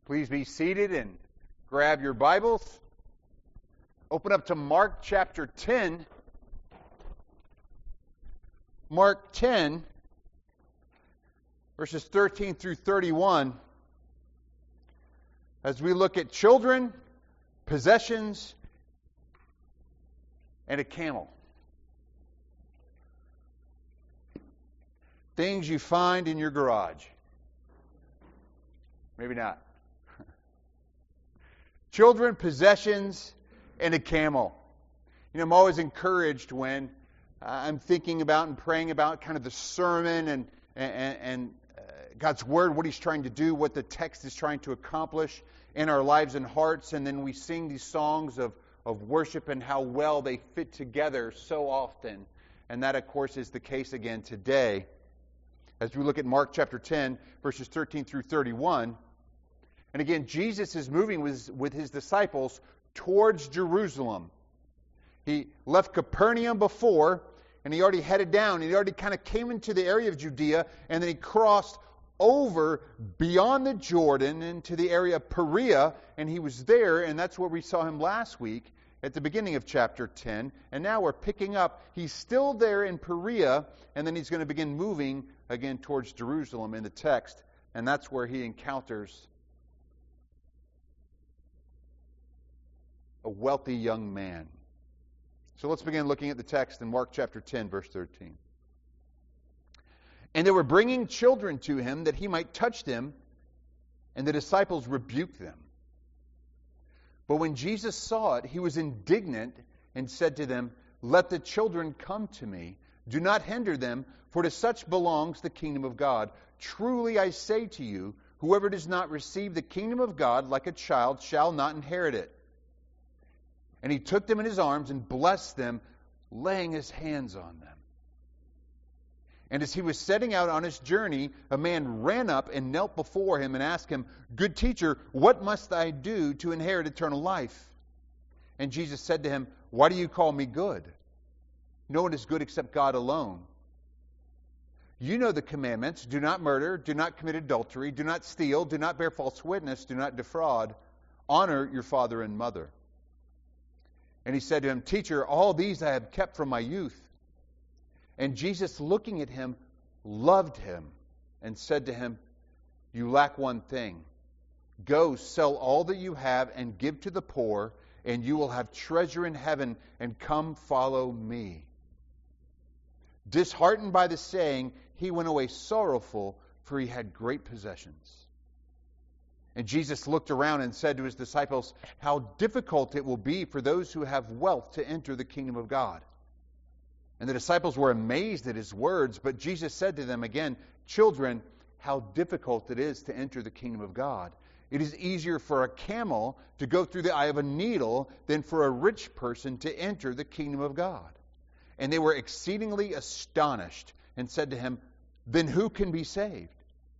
Please be seated and grab your Bibles. Open up to Mark chapter 10. Mark 10, verses 13 through 31. As we look at children, possessions, and a camel. Things you find in your garage. Maybe not. Children, possessions, and a camel. You know, I'm always encouraged when I'm thinking about and praying about kind of the sermon and God's Word, what He's trying to do, what the text is trying to accomplish in our lives and hearts. And then we sing these songs of worship and how well they fit together so often. And that, of course, is the case again today. As we look at Mark chapter 10, verses 13 through 31. And again, Jesus is moving with His disciples towards Jerusalem. He left Capernaum before, and He already headed down. He already kind of came into the area of Judea, and then He crossed over beyond the Jordan into the area of Perea, and He was there, and that's where we saw Him last week at the beginning of chapter 10. And now we're picking up. He's still there in Perea, and then He's going to begin moving again towards Jerusalem in the text, and that's where He encounters a wealthy young man. So let's begin looking at the text in Mark chapter 10, verse 13. And they were bringing children to Him that He might touch them, and the disciples rebuked them. But when Jesus saw it, He was indignant and said to them, "Let the children come to me. Do not hinder them, for to such belongs the kingdom of God. Truly I say to you, whoever does not receive the kingdom of God like a child shall not inherit it." And He took them in His arms and blessed them, laying His hands on them. And as He was setting out on His journey, a man ran up and knelt before Him and asked Him, "Good teacher, what must I do to inherit eternal life?" And Jesus said to him, "Why do you call me good? No one is good except God alone. You know the commandments: do not murder, do not commit adultery, do not steal, do not bear false witness, do not defraud, honor your father and mother." And he said to him, "Teacher, all these I have kept from my youth." And Jesus, looking at him, loved him and said to him, "You lack one thing. Go, sell all that you have and give to the poor, and you will have treasure in heaven, and come follow me." Disheartened by the saying, he went away sorrowful, for he had great possessions. And Jesus looked around and said to His disciples, "How difficult it will be for those who have wealth to enter the kingdom of God." And the disciples were amazed at His words, but Jesus said to them again, "Children, how difficult it is to enter the kingdom of God. It is easier for a camel to go through the eye of a needle than for a rich person to enter the kingdom of God." And they were exceedingly astonished and said to Him, "Then who can be saved?"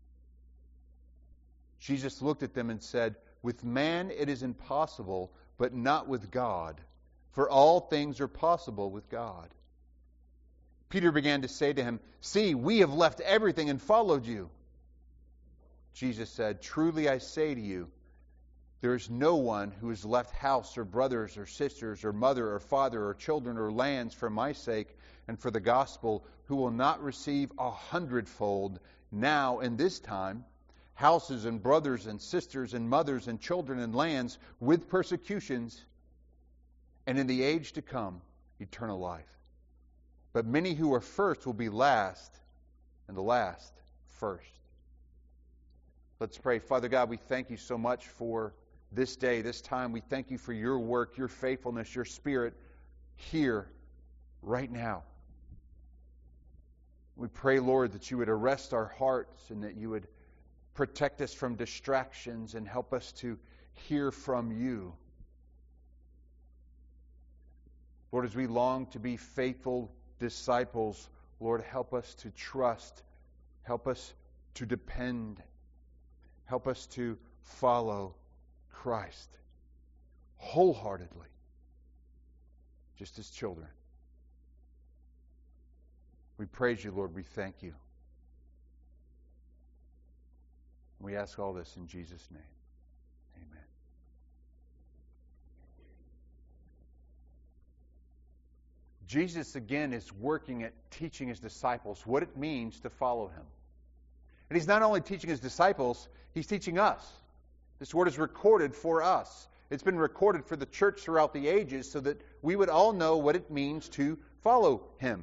Jesus looked at them and said, "With man it is impossible, but not with God. For all things are possible with God." Peter began to say to Him, "See, we have left everything and followed you." Jesus said, "Truly I say to you, there is no one who has left house or brothers or sisters or mother or father or children or lands for my sake and for the gospel who will not receive 100-fold now in this time, houses and brothers and sisters and mothers and children and lands with persecutions, and in the age to come, eternal life. But many who are first will be last, and the last first." Let's pray. Father God, we thank You so much for this day, this time. We thank You for Your work, Your faithfulness, Your Spirit here, right now. We pray, Lord, that You would arrest our hearts and that You would protect us from distractions and help us to hear from You. Lord, as we long to be faithful disciples, Lord, help us to trust. Help us to depend. Help us to follow Christ wholeheartedly, just as children. We praise You, Lord. We thank You. We ask all this in Jesus' name. Jesus again is working at teaching his disciples what it means to follow him. And he's not only teaching his disciples, he's teaching us. This word is recorded for us. It's been recorded for the church throughout the ages so that we would all know what it means to follow him.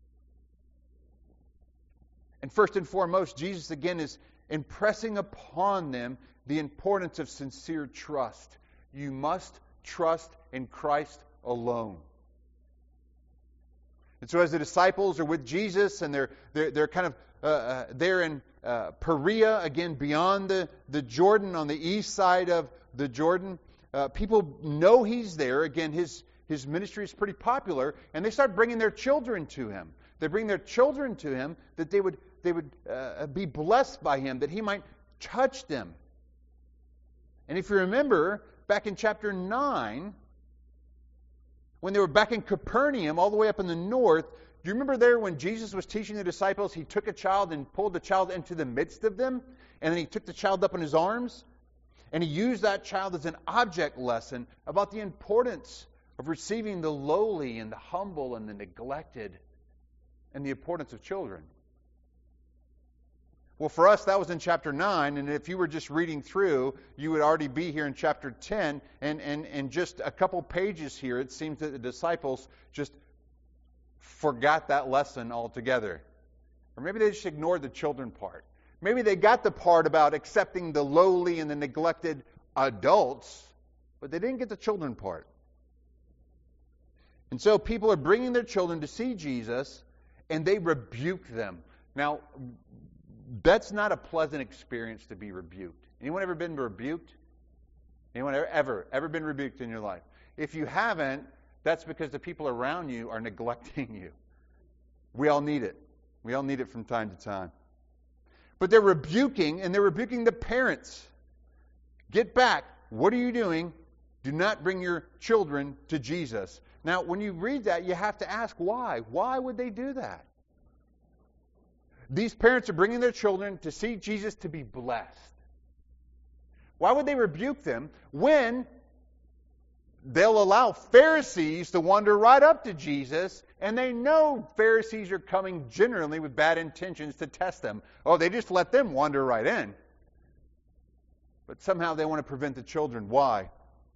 And first and foremost, Jesus again is impressing upon them the importance of sincere trust. You must trust in Christ alone. And so as the disciples are with Jesus and they're kind of they're in Perea, again beyond the Jordan, on the east side of the Jordan, people know he's there. Again, his ministry is pretty popular, and they start bringing their children to him. They bring their children to him that they would be blessed by him, that he might touch them. And if you remember, back in chapter 9, when they were back in Capernaum, all the way up in the north, do you remember there when Jesus was teaching the disciples, he took a child and pulled the child into the midst of them, and then he took the child up in his arms, and he used that child as an object lesson about the importance of receiving the lowly and the humble and the neglected, and the importance of children. Well, for us, that was in chapter 9, and if you were just reading through, you would already be here in chapter 10, and just a couple pages here, it seems that the disciples just forgot that lesson altogether. Or maybe they just ignored the children part. Maybe they got the part about accepting the lowly and the neglected adults, but they didn't get the children part. And so people are bringing their children to see Jesus, and they rebuke them. Now, that's not a pleasant experience to be rebuked. Anyone ever been rebuked? Anyone ever been rebuked in your life? If you haven't, that's because the people around you are neglecting you. We all need it. We all need it from time to time. But they're rebuking, and they're rebuking the parents. Get back. What are you doing? Do not bring your children to Jesus. Now, when you read that, you have to ask why. Why would they do that? These parents are bringing their children to see Jesus to be blessed. Why would they rebuke them when they'll allow Pharisees to wander right up to Jesus, and they know Pharisees are coming generally with bad intentions to test them? Oh, they just let them wander right in. But somehow they want to prevent the children. Why?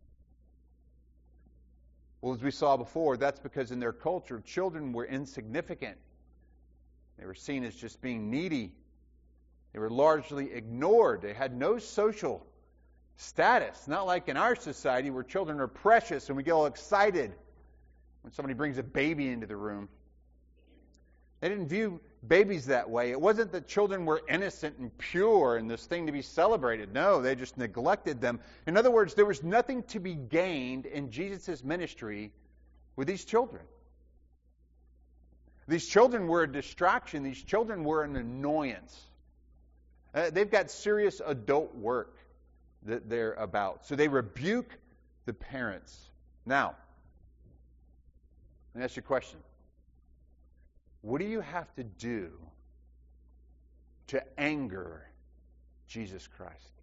Well, as we saw before, that's because in their culture, children were insignificant. They were seen as just being needy. They were largely ignored. They had no social status. Not like in our society where children are precious and we get all excited when somebody brings a baby into the room. They didn't view babies that way. It wasn't that children were innocent and pure and this thing to be celebrated. No, they just neglected them. In other words, there was nothing to be gained in Jesus' ministry with these children. These children were a distraction. These children were an annoyance. They've got serious adult work that they're about. So they rebuke the parents. Now, let me ask you a question. What do you have to do to anger Jesus Christ?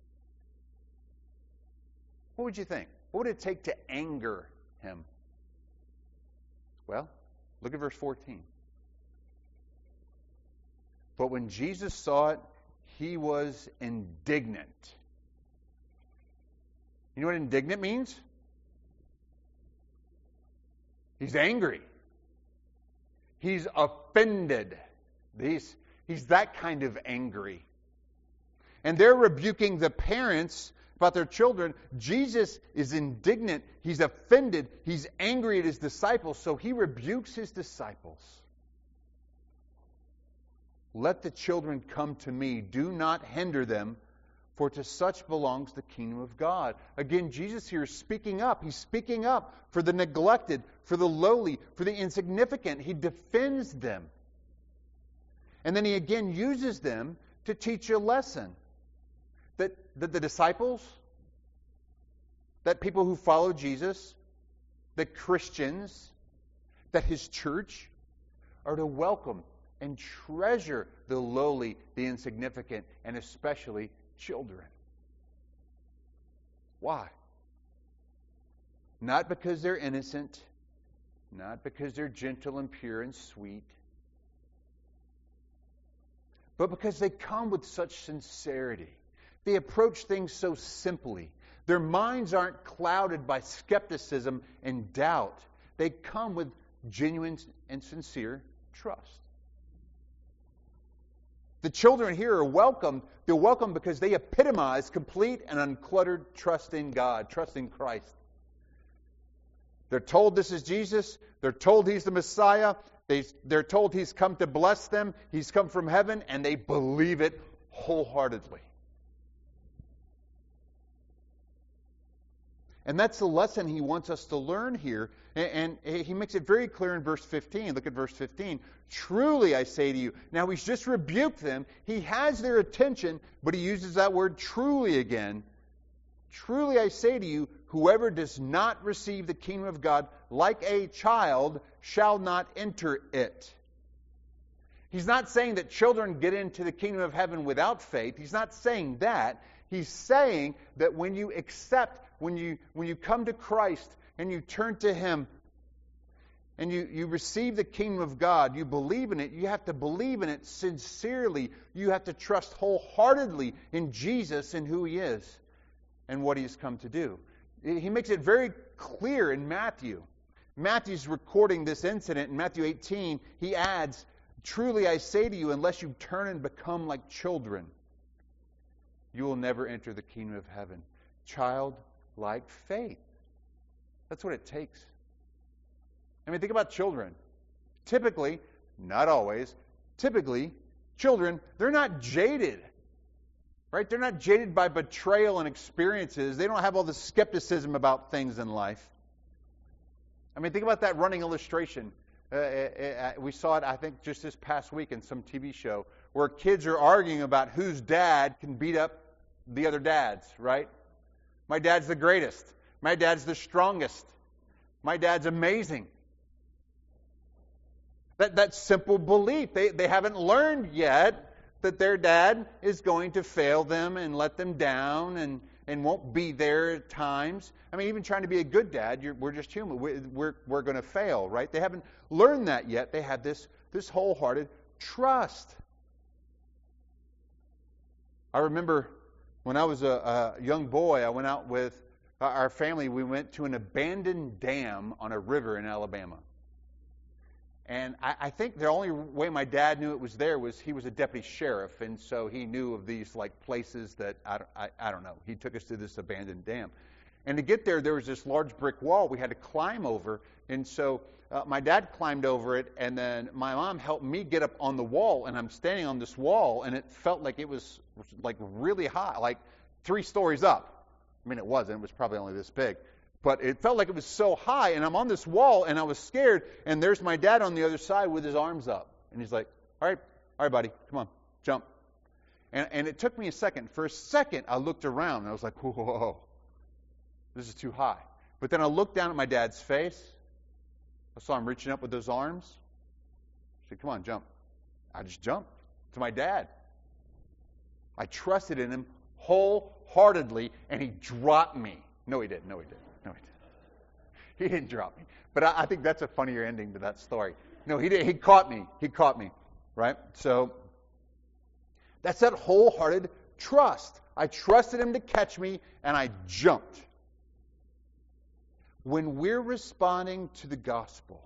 What would you think? What would it take to anger him? Well, look at verse 14. But when Jesus saw it, he was indignant. You know what indignant means? He's angry. He's offended. He's that kind of angry. And they're rebuking the parents about their children. Jesus is indignant. He's offended. He's angry at his disciples, so he rebukes his disciples. Let the children come to me. Do not hinder them, for to such belongs the kingdom of God. Again, Jesus here is speaking up. He's speaking up for the neglected, for the lowly, for the insignificant. He defends them. And then he again uses them to teach a lesson. That the disciples, that people who follow Jesus, that Christians, that his church are to welcome and treasure the lowly, the insignificant, and especially children. Why? Not because they're innocent, not because they're gentle and pure and sweet, but because they come with such sincerity. They approach things so simply. Their minds aren't clouded by skepticism and doubt. They come with genuine and sincere trust. The children here are welcomed. They're welcomed because they epitomize complete and uncluttered trust in God, trust in Christ. They're told this is Jesus. They're told He's the Messiah. They're told He's come to bless them. He's come from heaven, and they believe it wholeheartedly. And that's the lesson He wants us to learn here. And He makes it very clear in verse 15. Look at verse 15. Truly, I say to you. Now, He's just rebuked them. He has their attention, but He uses that word truly again. Truly, I say to you, whoever does not receive the kingdom of God like a child shall not enter it. He's not saying that children get into the kingdom of heaven without faith. He's not saying that. He's saying that when you accept, when you come to Christ and you turn to Him and you receive the kingdom of God, you believe in it, you have to believe in it sincerely. You have to trust wholeheartedly in Jesus and who He is and what He's come to do. He makes it very clear in Matthew. Matthew's recording this incident. In Matthew 18, he adds, truly I say to you, unless you turn and become like children, you will never enter the kingdom of heaven. Childlike faith. That's what it takes. I mean, think about children. Typically, not always, typically, children, they're not jaded. Right? They're not jaded by betrayal and experiences. They don't have all the skepticism about things in life. I mean, think about that running illustration. We saw it, I think, just this past week in some TV show where kids are arguing about whose dad can beat up the other dads, right? My dad's the greatest. My dad's the strongest. My dad's amazing. That simple belief. They haven't learned yet that their dad is going to fail them and let them down and won't be there at times. I mean, even trying to be a good dad, we're just human. We're going to fail, right? They haven't learned that yet. They have this wholehearted trust. I remember when I was a young boy, I went out with our family. We went to an abandoned dam on a river in Alabama. And I think the only way my dad knew it was there was he was a deputy sheriff, and so he knew of these like places that I don't know. He took us to this abandoned dam, and to get there was this large brick wall we had to climb over, and so my dad climbed over it, and then my mom helped me get up on the wall, and I'm standing on this wall, and it felt like it was like really high, like 3 stories up. I mean, it wasn't. It was probably only this big. But it felt like it was so high, and I'm on this wall, and I was scared, and there's my dad on the other side with his arms up. And he's like, all right, buddy, come on, jump. And it took me a second. For a second, I looked around, and I was like, whoa, this is too high. But then I looked down at my dad's face. I saw him reaching up with those arms. I said, come on, jump. I just jumped to my dad. I trusted in him wholeheartedly, and he dropped me. No, he didn't. He didn't drop me. But I think that's a funnier ending to that story. No, he did. He caught me. Right? So that's that wholehearted trust. I trusted him to catch me, and I jumped. When we're responding to the gospel,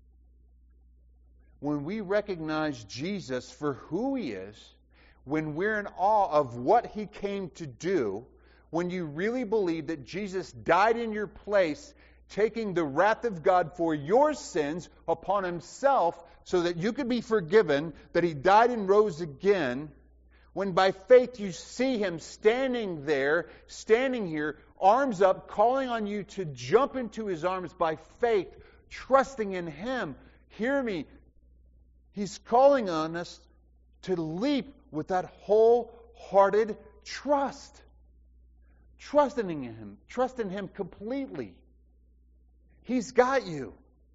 when we recognize Jesus for who He is, when we're in awe of what He came to do, when you really believe that Jesus died in your place, taking the wrath of God for your sins upon Himself so that you could be forgiven, that He died and rose again, when by faith you see Him standing here, arms up, calling on you to jump into His arms by faith, trusting in Him. Hear me. He's calling on us to leap with that wholehearted trust. Trust in Him completely. He's got you.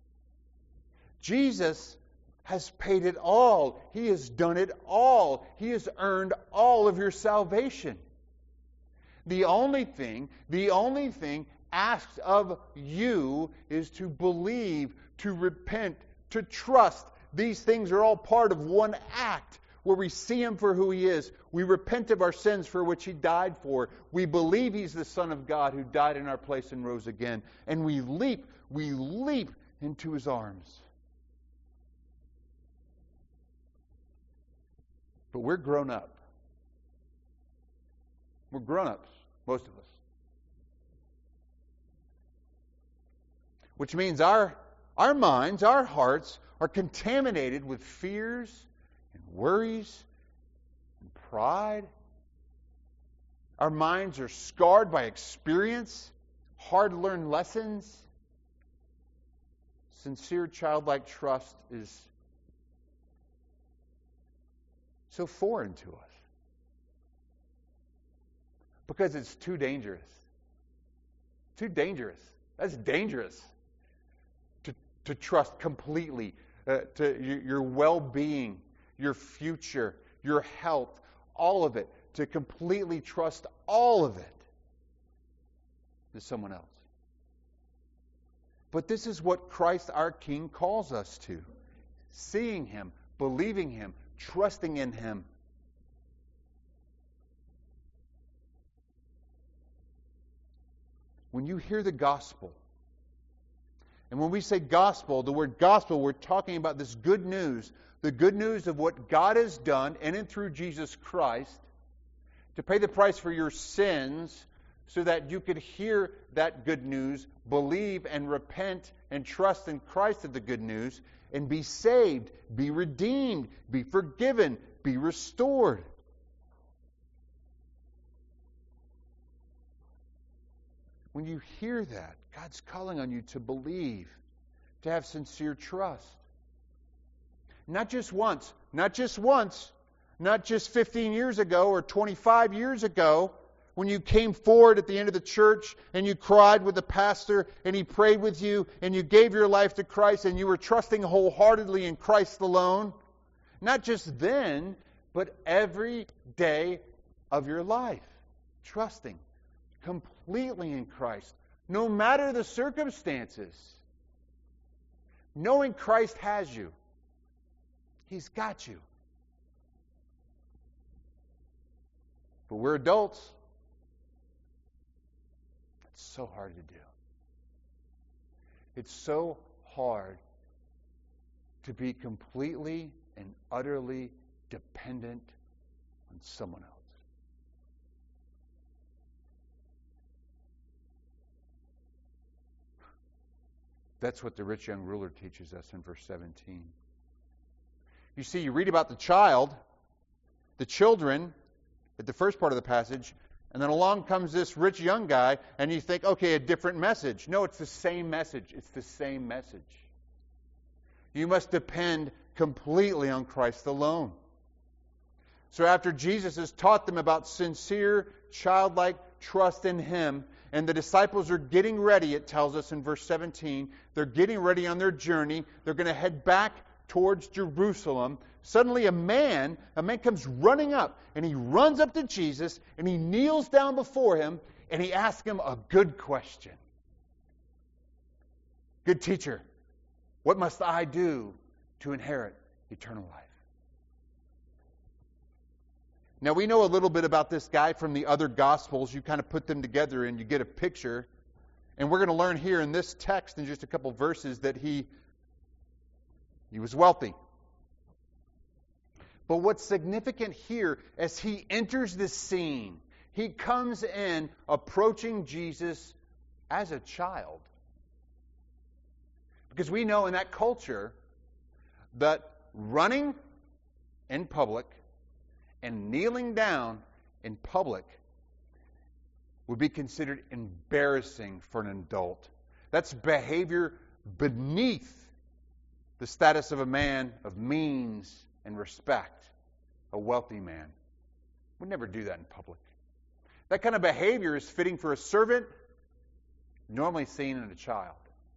Jesus has paid it all. He has done it all. He has earned all of your salvation. The only thing asks of you is to believe, to repent, to trust. These things are all part of one act where we see Him for who He is. We repent of our sins for which He died for. We believe He's the Son of God who died in our place and rose again. And we leap into His arms. But we're grown up. We're grown-ups, most of us. Which means our minds, our hearts are contaminated with fears and worries and pride. Our minds are scarred by experience, hard-learned lessons. Sincere childlike trust is so foreign to us because it's too dangerous. Too dangerous. That's dangerous. To trust completely to your well-being, your future, your health, all of it. To completely trust all of it to someone else. But this is what Christ our King calls us to. Seeing Him, believing Him, trusting in Him. When you hear the gospel, and when we say gospel, the word gospel, we're talking about this good news. The good news of what God has done in and through Jesus Christ to pay the price for your sins so that you could hear that good news, believe and repent and trust in Christ of the good news, and be saved, be redeemed, be forgiven, be restored. When you hear that, God's calling on you to believe, to have sincere trust. Not just once, not just 15 years ago or 25 years ago when you came forward at the end of the church and you cried with the pastor and he prayed with you and you gave your life to Christ and you were trusting wholeheartedly in Christ alone. Not just then, but every day of your life. Trusting completely in Christ, no matter the circumstances. Knowing Christ has you. He's got you. But we're adults. It's so hard to do. It's so hard to be completely and utterly dependent on someone else. That's what the rich young ruler teaches us in verse 17. You see, you read about the children, at the first part of the passage, and then along comes this rich young guy, and you think, okay, a different message. No, it's the same message. It's the same message. You must depend completely on Christ alone. So after Jesus has taught them about sincere, childlike trust in Him, and the disciples are getting ready, it tells us in verse 17. They're getting ready on their journey. They're going to head back towards Jerusalem. Suddenly a man comes running up, and he runs up to Jesus, and he kneels down before Him, and he asks Him a good question. Good teacher, what must I do to inherit eternal life? Now, we know a little bit about this guy from the other Gospels. You kind of put them together and you get a picture. And we're going to learn here in this text in just a couple verses that he was wealthy. But what's significant here as he enters the scene, he comes in approaching Jesus as a child. Because we know in that culture that running in public and kneeling down in public would be considered embarrassing for an adult. That's behavior beneath the status of a man of means and respect. A wealthy man would never do that in public. That kind of behavior is fitting for a servant, normally seen in a child.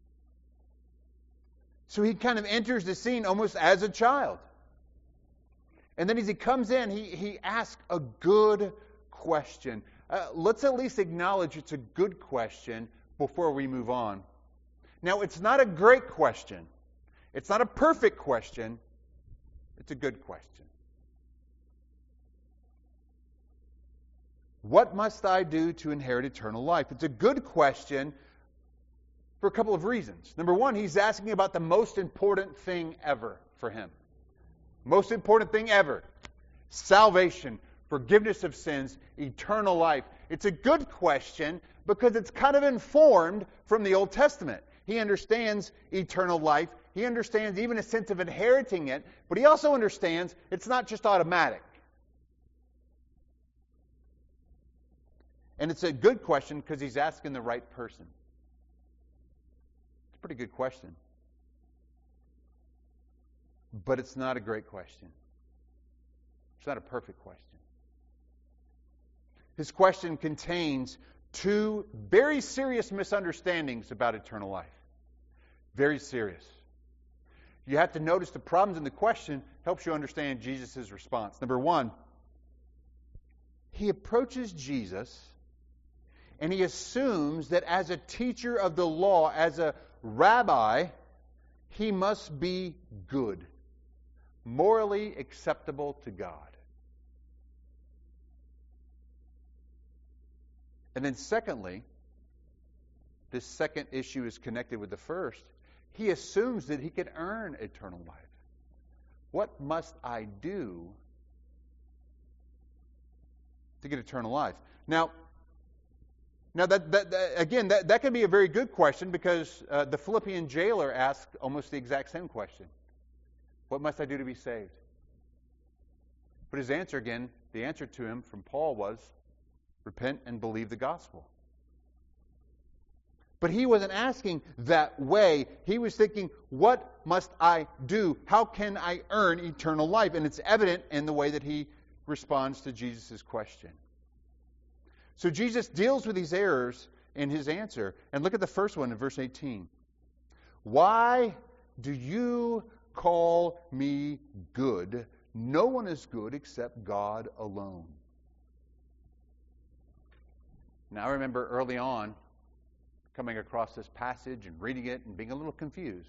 So he kind of enters the scene almost as a child. And then as he comes in, he asks a good question. Let's at least acknowledge it's a good question, before we move on. Now, it's not a great question. It's not a perfect question. It's a good question. What must I do to inherit eternal life? It's a good question for a couple of reasons. Number one, he's asking about the most important thing ever for him. Most important thing ever. Salvation, forgiveness of sins, eternal life. It's a good question because it's kind of informed from the Old Testament. He understands eternal life. He understands even a sense of inheriting it, but he also understands it's not just automatic. And it's a good question because he's asking the right person. It's a pretty good question. But it's not a great question. It's not a perfect question. His question contains two very serious misunderstandings about eternal life. Very serious. You have to notice the problems in the question helps you understand Jesus' response. Number one, he approaches Jesus and he assumes that as a teacher of the law, as a rabbi, he must be good, morally acceptable to God. And then secondly, this second issue is connected with the first. He assumes that he can earn eternal life. What must I do to get eternal life? Now that can be a very good question because the Philippian jailer asked almost the exact same question. What must I do to be saved? But his answer again, the answer to him from Paul was, repent and believe the gospel. But he wasn't asking that way. He was thinking, what must I do? How can I earn eternal life? And it's evident in the way that he responds to Jesus' question. So Jesus deals with these errors in his answer. And look at the first one in verse 18. Why do you call me good? No one is good except God alone. Now I remember early on coming across this passage and reading it and being a little confused.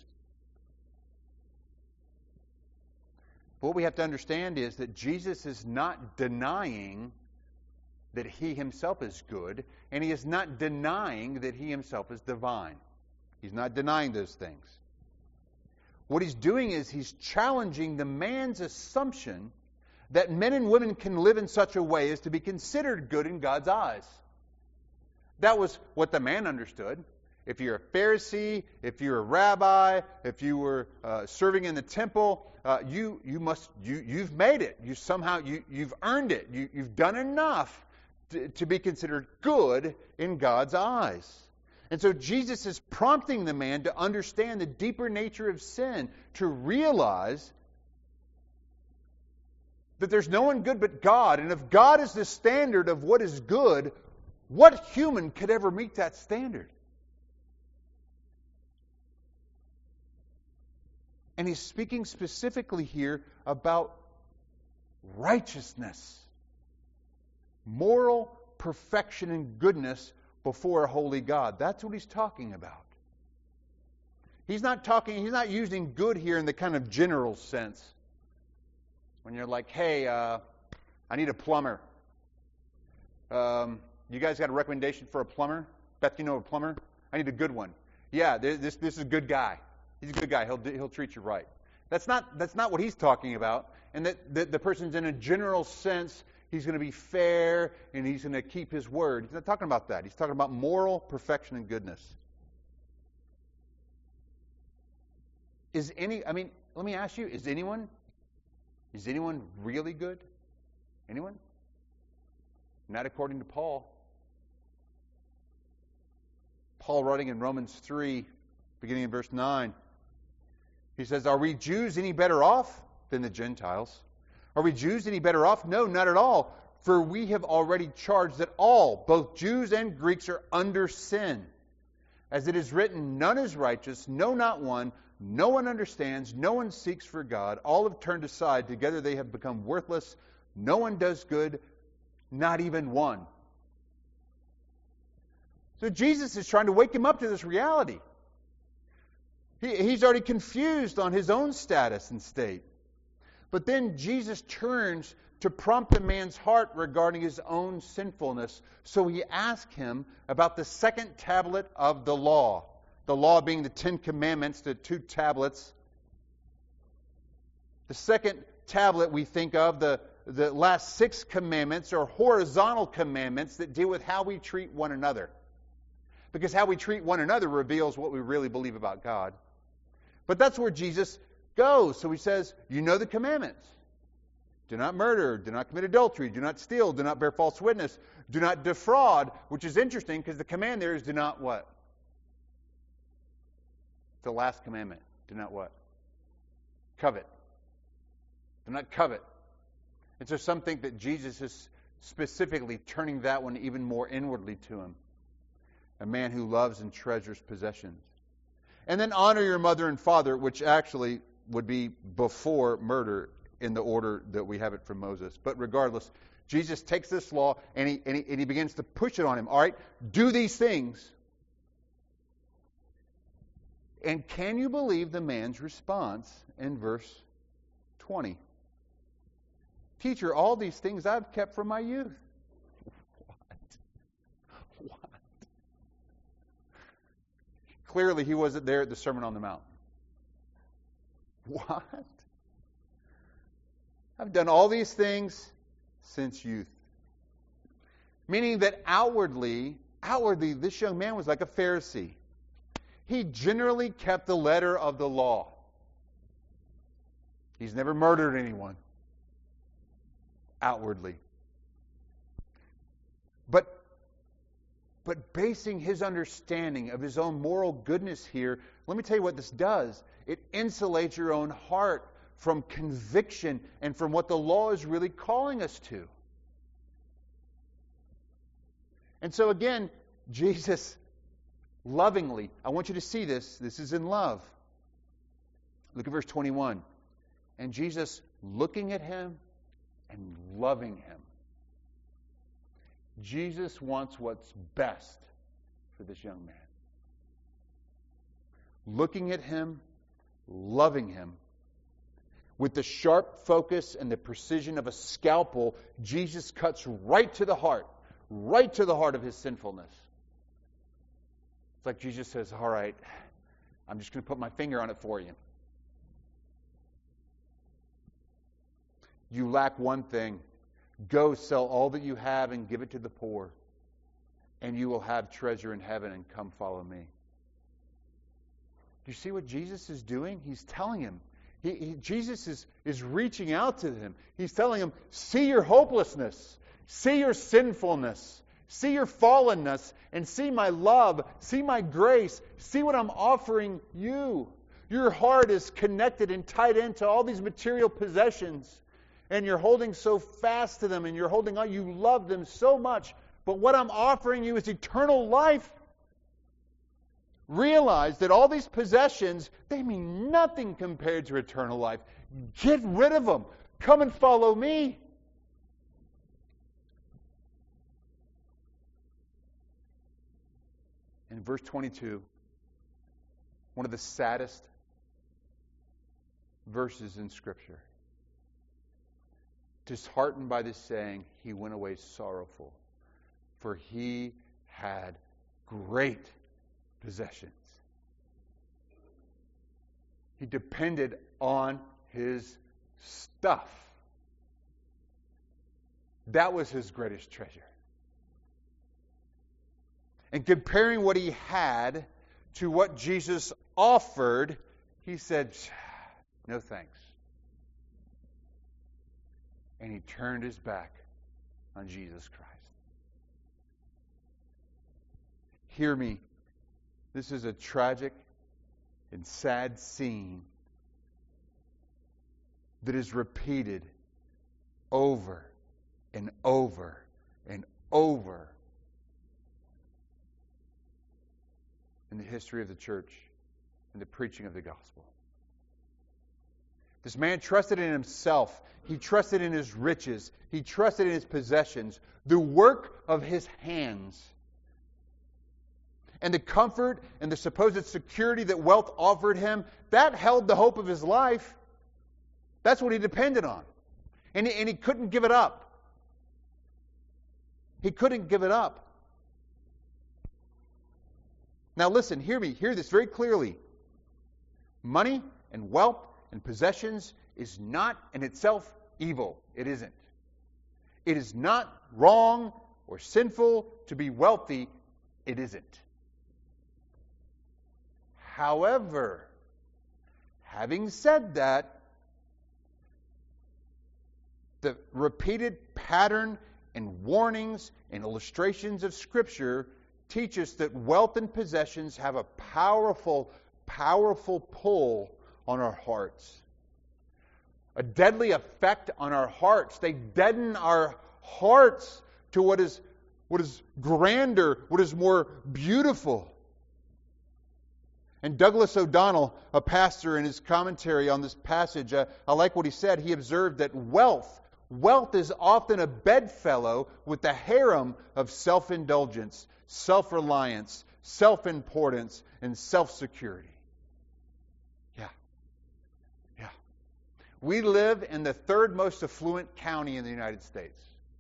But what we have to understand is that Jesus is not denying that he himself is good, and he is not denying that he himself is divine. He's not denying those things. What he's doing is he's challenging the man's assumption that men and women can live in such a way as to be considered good in God's eyes. That was what the man understood. If you're a Pharisee, if you're a rabbi, if you were serving in the temple, you've made it. You've earned it. You've done enough to be considered good in God's eyes. And so Jesus is prompting the man to understand the deeper nature of sin, to realize that there's no one good but God. And if God is the standard of what is good, what human could ever meet that standard? And he's speaking specifically here about righteousness, moral perfection and goodness before a holy God. That's what he's talking about. He's not using good here in the kind of general sense. When you're like, hey, I need a plumber. You guys got a recommendation for a plumber? Beth, you know a plumber? I need a good one. Yeah, this is a good guy. He's a good guy. He'll treat you right. That's not what he's talking about. And that the person's in a general sense, he's going to be fair and he's going to keep his word. He's not talking about that. He's talking about moral perfection and goodness. Let me ask you, is anyone really good? Anyone? Not according to Paul. Paul, writing in Romans 3, beginning in verse 9, he says, are we Jews any better off than the Gentiles? Are we Jews any better off? No, not at all. For we have already charged that all, both Jews and Greeks, are under sin. As it is written, none is righteous, no, not one. No one understands, no one seeks for God. All have turned aside. Together they have become worthless. No one does good, not even one. So Jesus is trying to wake him up to this reality. He's already confused on his own status and state. But then Jesus turns to prompt the man's heart regarding his own sinfulness. So he asks him about the second tablet of the law. The law being the 10 Commandments, the 2 tablets. The second tablet we think of, the last 6 commandments, are horizontal commandments that deal with how we treat one another. Because how we treat one another reveals what we really believe about God. But that's where Jesus goes. So he says, you know the commandments. Do not murder, do not commit adultery, do not steal, do not bear false witness, do not defraud, which is interesting because the command there is do not what? The last commandment. Do not what? Covet. Do not covet. And so some think that Jesus is specifically turning that one even more inwardly to him. A man who loves and treasures possessions. And then honor your mother and father, which actually would be before murder in the order that we have it from Moses. But regardless, Jesus takes this law and he begins to push it on him. All right, do these things. And can you believe the man's response in verse 20? Teacher, all these things I've kept from my youth. What? Clearly, he wasn't there at the Sermon on the Mount. What? I've done all these things since youth. Meaning that outwardly, this young man was like a Pharisee. He generally kept the letter of the law. He's never murdered anyone. Outwardly. But basing his understanding of his own moral goodness here, let me tell you what this does. It insulates your own heart from conviction and from what the law is really calling us to. And so again, Jesus lovingly, I want you to see this. This is in love. Look at verse 21. And Jesus looking at him and loving him. Jesus wants what's best for this young man. Looking at him, loving him. With the sharp focus and the precision of a scalpel, Jesus cuts right to the heart of his sinfulness. It's like Jesus says, all right, I'm just going to put my finger on it for you. You lack one thing. Go sell all that you have and give it to the poor, and you will have treasure in heaven, and come follow me. Do you see what Jesus is doing? He's telling him. Jesus is reaching out to him. He's telling him, see your hopelessness, see your sinfulness, see your fallenness, and see my love, see my grace, see what I'm offering you. Your heart is connected and tied into all these material possessions, and you're holding so fast to them, and you're holding on. You love them so much, but what I'm offering you is eternal life. Realize that all these possessions, they mean nothing compared to eternal life. Get rid of them. Come and follow me. In verse 22, one of the saddest verses in Scripture. Disheartened by this saying, he went away sorrowful, for he had great possessions. He depended on his stuff. That was his greatest treasure. And comparing what he had to what Jesus offered, he said, no thanks. And he turned his back on Jesus Christ. Hear me. This is a tragic and sad scene that is repeated over and over and over in the history of the church and the preaching of the gospel. This man trusted in himself. He trusted in his riches. He trusted in his possessions. The work of his hands. and the comfort and the supposed security that wealth offered him, that held the hope of his life. That's what he depended on. And he couldn't give it up. He couldn't give it up. Now listen, hear me, hear this very clearly. Money and wealth and possessions is not in itself evil. It isn't. It is not wrong or sinful to be wealthy. It isn't. However, having said that, the repeated pattern and warnings and illustrations of Scripture teach us that wealth and possessions have a powerful, powerful pull on our hearts. A deadly effect on our hearts. They deaden our hearts to what is grander, what is more beautiful. And Douglas O'Donnell, a pastor, in his commentary on this passage, I like what he said. He observed that wealth is often a bedfellow with the harem of self-indulgence, self-reliance, self-importance, and self-security. Yeah. We live in the third most affluent county in the United States.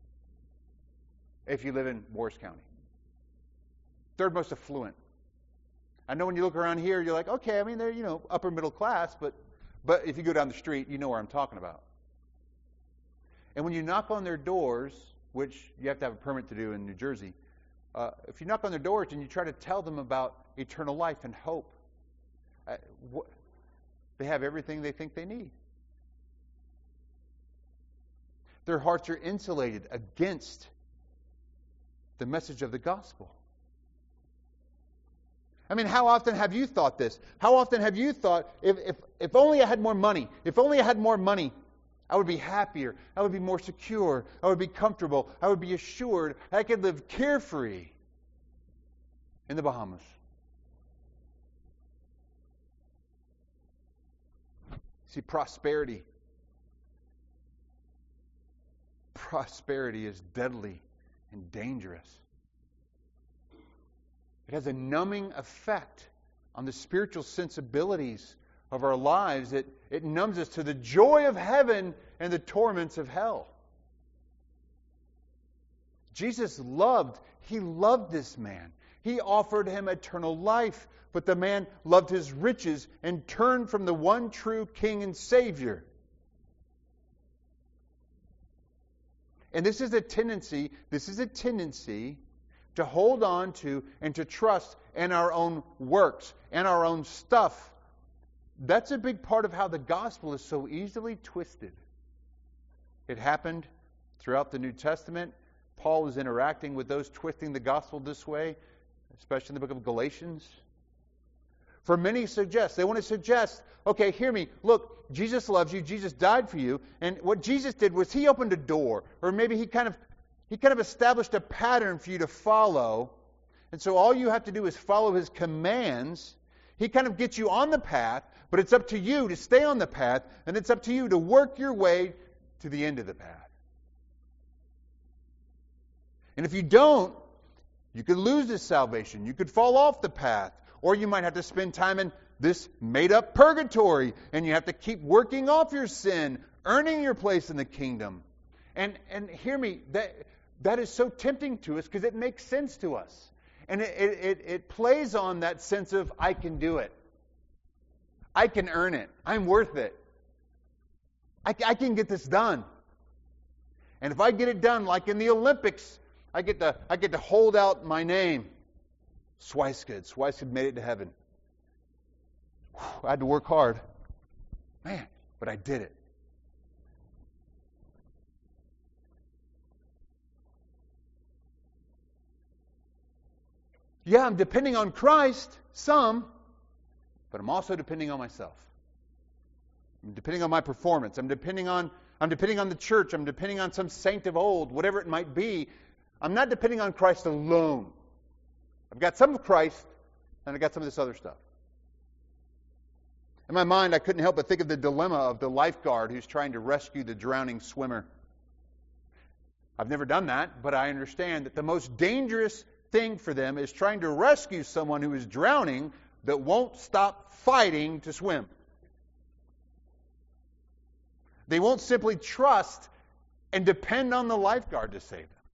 If you live in Morris County. Third most affluent. I know when you look around here, you're like, okay, I mean, they're, upper middle class, but if you go down the street, you know where I'm talking about. And when you knock on their doors, which you have to have a permit to do in New Jersey, if you knock on their doors and you try to tell them about eternal life and hope, they have everything they think they need. Their hearts are insulated against the message of the gospel. I mean, how often have you thought this? How often have you thought, if only I had more money, if only I had more money, I would be happier, I would be more secure, I would be comfortable, I would be assured, I could live carefree in the Bahamas. See, prosperity is deadly and dangerous. It has a numbing effect on the spiritual sensibilities of our lives. It numbs us to the joy of heaven and the torments of hell. Jesus loved this man. He offered him eternal life, but the man loved his riches and turned from the one true King and Savior. And this is a tendency to hold on to and to trust in our own works and our own stuff. That's a big part of how the gospel is so easily twisted. It happened throughout the New Testament. Paul is interacting with those twisting the gospel this way, especially in the book of Galatians. For many they want to suggest, okay, hear me, look, Jesus loves you, Jesus died for you, and what Jesus did was he opened a door, or maybe he kind of established a pattern for you to follow, and so all you have to do is follow his commands. He kind of gets you on the path, but it's up to you to stay on the path, and it's up to you to work your way to the end of the path. And if you don't, you could lose this salvation. You could fall off the path, or you might have to spend time in this made-up purgatory, and you have to keep working off your sin, earning your place in the kingdom. And hear me, that is so tempting to us because it makes sense to us. And it plays on that sense of, I can do it. I can earn it. I'm worth it. I can get this done. And if I get it done, like in the Olympics, I get to hold out my name. Swiskid made it to heaven. I had to work hard. Man, but I did it. Yeah, I'm depending on Christ, but I'm also depending on myself. I'm depending on my performance. I'm depending on the church. I'm depending on some saint of old, whatever it might be. I'm not depending on Christ alone. I've got some of Christ, and I've got some of this other stuff. In my mind, I couldn't help but think of the dilemma of the lifeguard who's trying to rescue the drowning swimmer. I've never done that, but I understand that the most dangerous thing for them is trying to rescue someone who is drowning that won't stop fighting to swim. They won't simply trust and depend on the lifeguard to save them.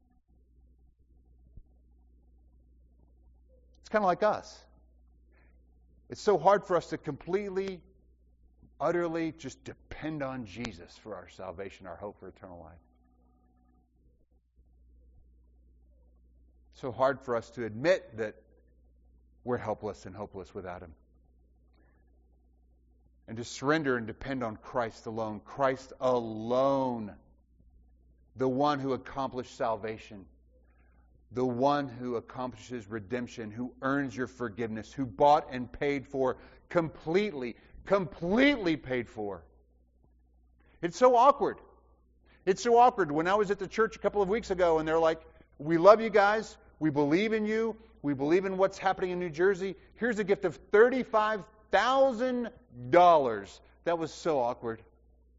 It's kind of like us. It's so hard for us to completely, utterly just depend on Jesus for our salvation, our hope for eternal life. So hard for us to admit that we're helpless and hopeless without Him. And to surrender and depend on Christ alone. Christ alone. The one who accomplished salvation. The one who accomplishes redemption. Who earns your forgiveness. Who bought and paid for completely paid for. It's so awkward. It's so awkward. When I was at the church a couple of weeks ago and they're like, we love you guys. We believe in you. We believe in what's happening in New Jersey. Here's a gift of $35,000. That was so awkward. To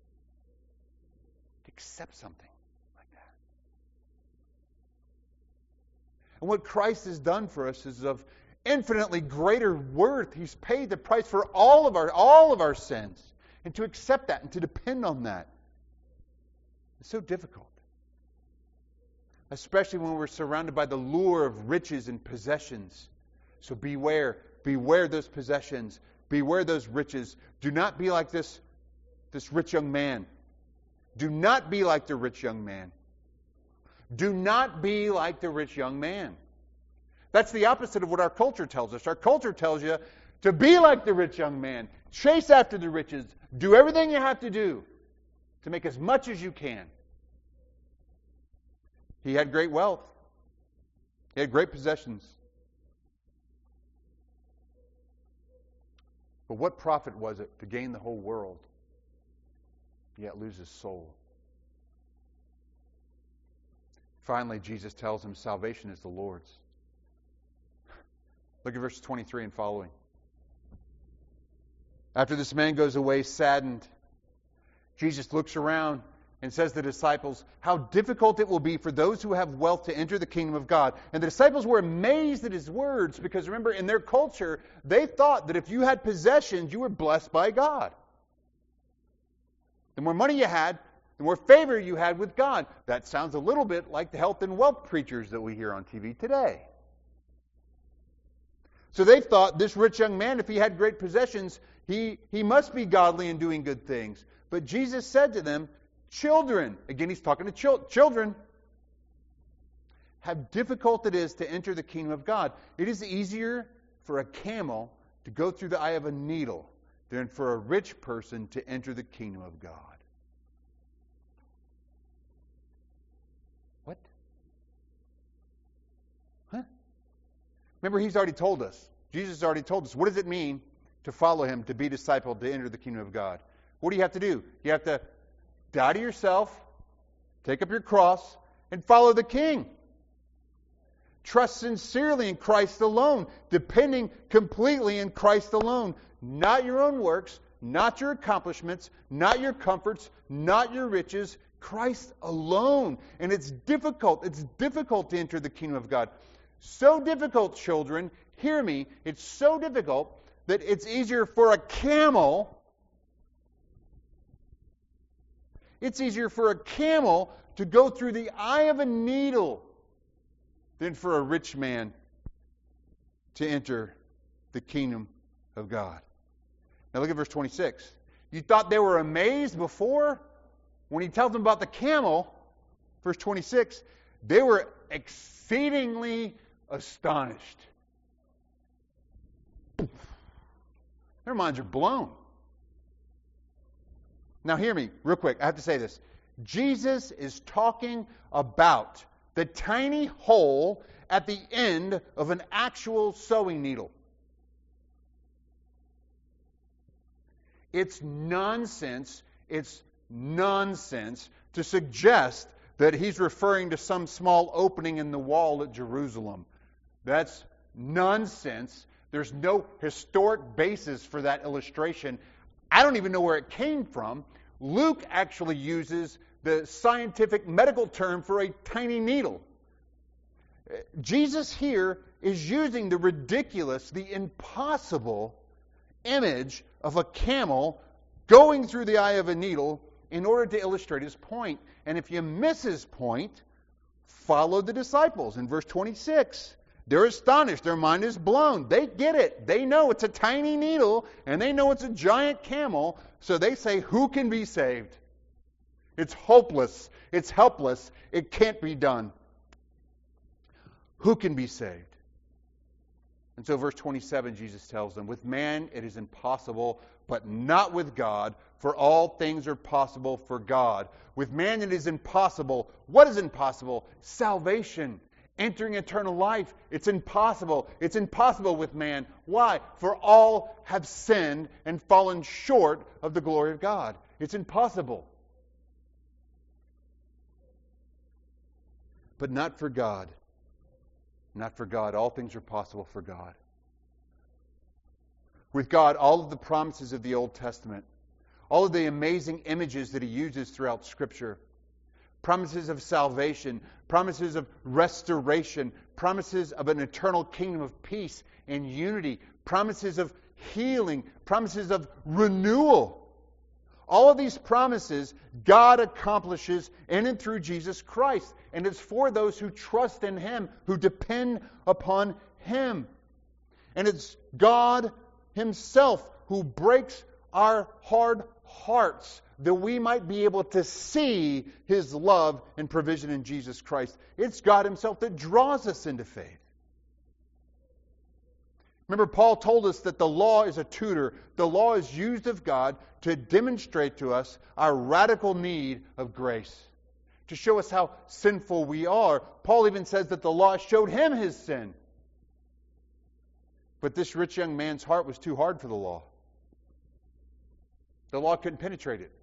accept something like that. And what Christ has done for us is of infinitely greater worth. He's paid the price for all of our sins. And to accept that and to depend on that is so difficult. Especially when we're surrounded by the lure of riches and possessions. So beware those possessions. Beware those riches. Do not be like this rich young man. Do not be like the rich young man. Do not be like the rich young man. That's the opposite of what our culture tells us. Our culture tells you to be like the rich young man. Chase after the riches. Do everything you have to do to make as much as you can. He had great wealth. He had great possessions. But what profit was it to gain the whole world, yet lose his soul? Finally, Jesus tells him salvation is the Lord's. Look at verse 23 and following. After this man goes away saddened, Jesus looks around and says to the disciples, how difficult it will be for those who have wealth to enter the kingdom of God. And the disciples were amazed at his words because remember, in their culture, they thought that if you had possessions, you were blessed by God. The more money you had, the more favor you had with God. That sounds a little bit like the health and wealth preachers that we hear on TV today. So they thought this rich young man, if he had great possessions, he must be godly and doing good things. But Jesus said to them, children, again he's talking to children, how difficult it is to enter the kingdom of God. It is easier for a camel to go through the eye of a needle than for a rich person to enter the kingdom of God. What? Huh? Remember, he's already told us. Jesus has already told us. What does it mean to follow him, to be discipled, to enter the kingdom of God? What do you have to do? You have to die to yourself, take up your cross, and follow the King. Trust sincerely in Christ alone, depending completely in Christ alone. Not your own works, not your accomplishments, not your comforts, not your riches. Christ alone. And it's difficult. It's difficult to enter the kingdom of God. So difficult, children. Hear me. It's so difficult that it's easier for a camel. It's easier for a camel to go through the eye of a needle than for a rich man to enter the kingdom of God. Now look at verse 26. You thought they were amazed before? When he tells them about the camel, verse 26, they were exceedingly astonished. Their minds are blown. Now hear me real quick. I have to say this. Jesus is talking about the tiny hole at the end of an actual sewing needle. It's nonsense. It's nonsense to suggest that he's referring to some small opening in the wall at Jerusalem. That's nonsense. There's no historic basis for that illustration. I don't even know where it came from. Luke actually uses the scientific medical term for a tiny needle. Jesus here is using the ridiculous, the impossible image of a camel going through the eye of a needle in order to illustrate his point. And if you miss his point, follow the disciples. In verse 26, they're astonished. Their mind is blown. They get it. They know it's a tiny needle, and they know it's a giant camel. So they say, who can be saved? It's hopeless. It's helpless. It can't be done. Who can be saved? And so verse 27, Jesus tells them, with man it is impossible, but not with God, for all things are possible for God. With man it is impossible. What is impossible? Salvation, entering eternal life. It's impossible. It's impossible with man. Why? For all have sinned and fallen short of the glory of God. It's impossible. But not for God. Not for God. All things are possible for God. With God, all of the promises of the Old Testament, all of the amazing images that He uses throughout Scripture, promises of salvation, promises of restoration, promises of an eternal kingdom of peace and unity, promises of healing, promises of renewal. All of these promises God accomplishes in and through Jesus Christ. And it's for those who trust in Him, who depend upon Him. And it's God Himself who breaks our hard hearts that we might be able to see His love and provision in Jesus Christ. It's God Himself that draws us into faith. Remember, Paul told us that the law is a tutor. The law is used of God to demonstrate to us our radical need of grace, to show us how sinful we are. Paul even says that the law showed him his sin. But this rich young man's heart was too hard for the law. The law couldn't penetrate it.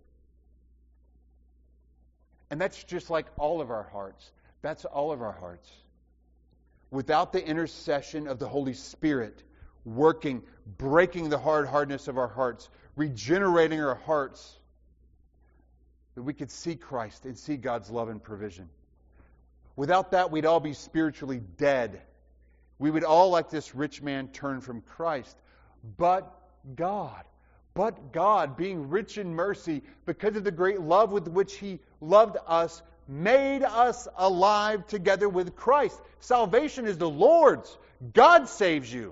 And that's just like all of our hearts. That's all of our hearts. Without the intercession of the Holy Spirit, working, breaking the hardness of our hearts, regenerating our hearts, that we could see Christ and see God's love and provision. Without that, we'd all be spiritually dead. We would all, like this rich man, turn from Christ. But God, being rich in mercy, because of the great love with which He loved us, made us alive together with Christ. Salvation is the Lord's. God saves you.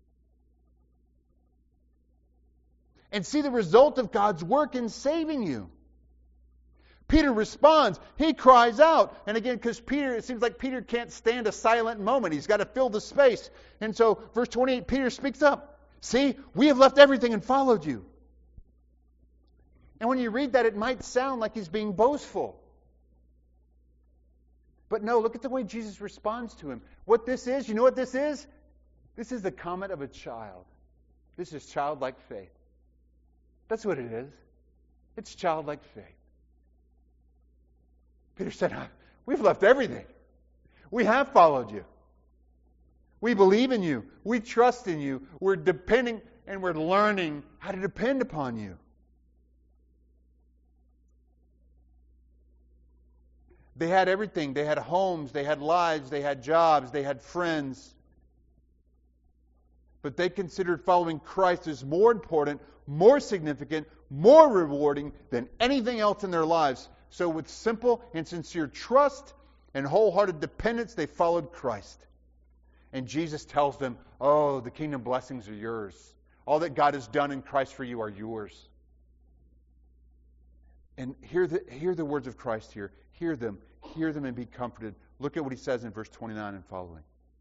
And see the result of God's work in saving you. Peter responds. He cries out. And again, because it seems like Peter can't stand a silent moment. He's got to fill the space. And so, verse 28, Peter speaks up. See, we have left everything and followed you. And when you read that, it might sound like he's being boastful. But no, look at the way Jesus responds to him. What this is, you know what this is? This is the comment of a child. This is childlike faith. That's what it is. It's childlike faith. Peter said, we've left everything. We have followed you. We believe in you. We trust in you. We're depending and we're learning how to depend upon you. They had everything. They had homes. They had lives. They had jobs. They had friends. But they considered following Christ as more important, more significant, more rewarding than anything else in their lives. So with simple and sincere trust and wholehearted dependence, they followed Christ. And Jesus tells them, oh, the kingdom blessings are yours. All that God has done in Christ for you are yours. And hear the words of Christ here. Hear them and be comforted. Look at what He says in verse 29 and following.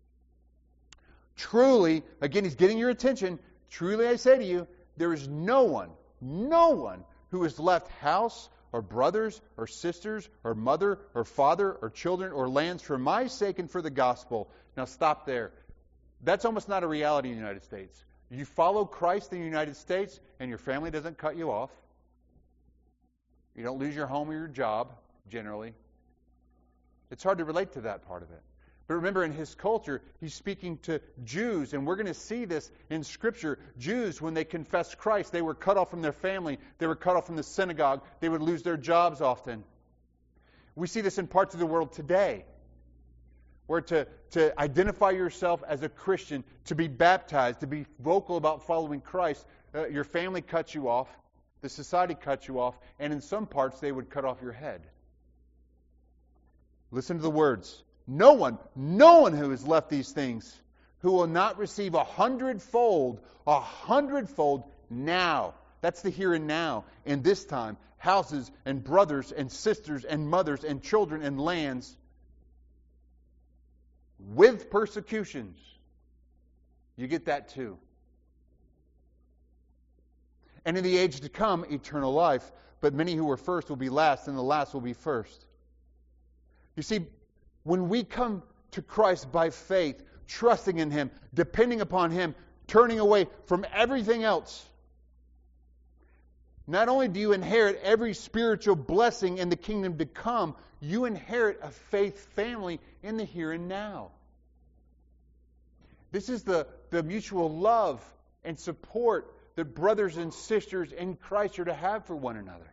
Truly, again, He's getting your attention. Truly I say to you, there is no one who has left house or brothers or sisters or mother or father or children or lands for my sake and for the gospel. Now stop there. That's almost not a reality in the United States. You follow Christ in the United States and your family doesn't cut you off. You don't lose your home or your job, generally. It's hard to relate to that part of it. But remember, in his culture, he's speaking to Jews, and we're going to see this in Scripture. Jews, when they confessed Christ, they were cut off from their family. They were cut off from the synagogue. They would lose their jobs often. We see this in parts of the world today. or to identify yourself as a Christian, to be baptized, to be vocal about following Christ, your family cuts you off, the society cuts you off, and in some parts they would cut off your head. Listen to the words. No one who has left these things, who will not receive 100-fold now. That's the here and now, in this time. Houses and brothers and sisters and mothers and children and lands, with persecutions. You get that too. And in the age to come, eternal life. But many who were first will be last, and the last will be first. You see, when we come to Christ by faith, trusting in Him, depending upon Him, turning away from everything else, not only do you inherit every spiritual blessing in the kingdom to come, you inherit a faith family in the here and now. This is the mutual love and support that brothers and sisters in Christ are to have for one another.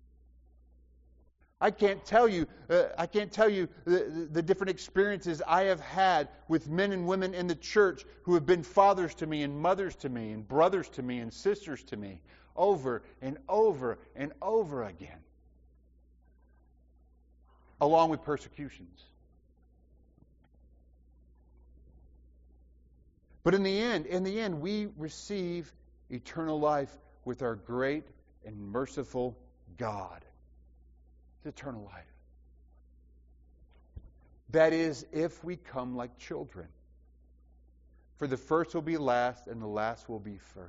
I can't tell you the different experiences I have had with men and women in the church who have been fathers to me and mothers to me and brothers to me and sisters to me over and over and over again, along with persecutions. But in the end, we receive eternal life with our great and merciful God. It's eternal life. That is, if we come like children. For the first will be last, and the last will be first.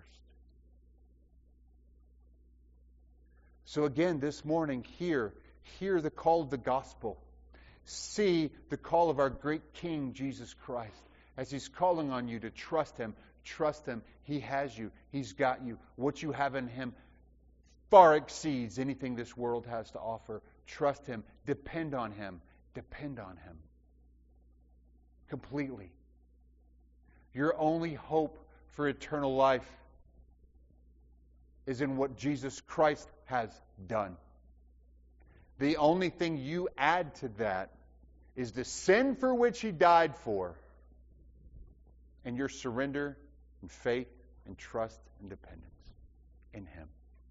So again, this morning, hear the call of the gospel. See the call of our great King, Jesus Christ, as He's calling on you to trust Him. Trust Him. He has you. He's got you. What you have in Him far exceeds anything this world has to offer. Trust Him. Depend on Him. Depend on Him. Completely. Your only hope for eternal life is in what Jesus Christ has done. The only thing you add to that is the sin for which He died for, and your surrender and faith and trust and dependence in Him.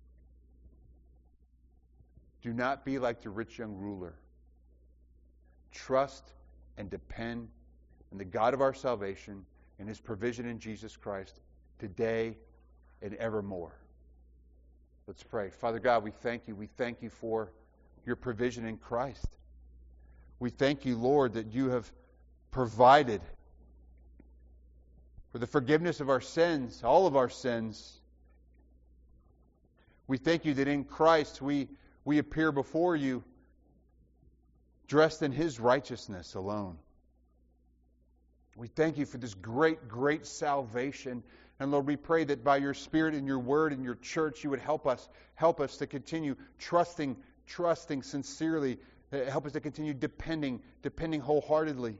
Do not be like the rich young ruler. Trust and depend on the God of our salvation and His provision in Jesus Christ today and evermore. Let's pray. Father God, we thank You. We thank You for Your provision in Christ. We thank You, Lord, that You have provided for the forgiveness of our sins, all of our sins. We thank You that in Christ we appear before You dressed in His righteousness alone. We thank You for this great, great salvation. And Lord, we pray that by Your Spirit and Your Word and Your church, You would help us to continue trusting sincerely. Help us to continue depending wholeheartedly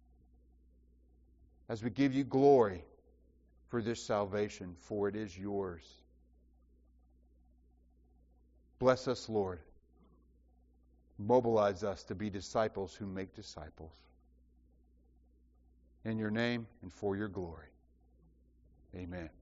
as we give You glory for this salvation, for it is Yours. Bless us, Lord. Mobilize us to be disciples who make disciples. In Your name and for Your glory. Amen.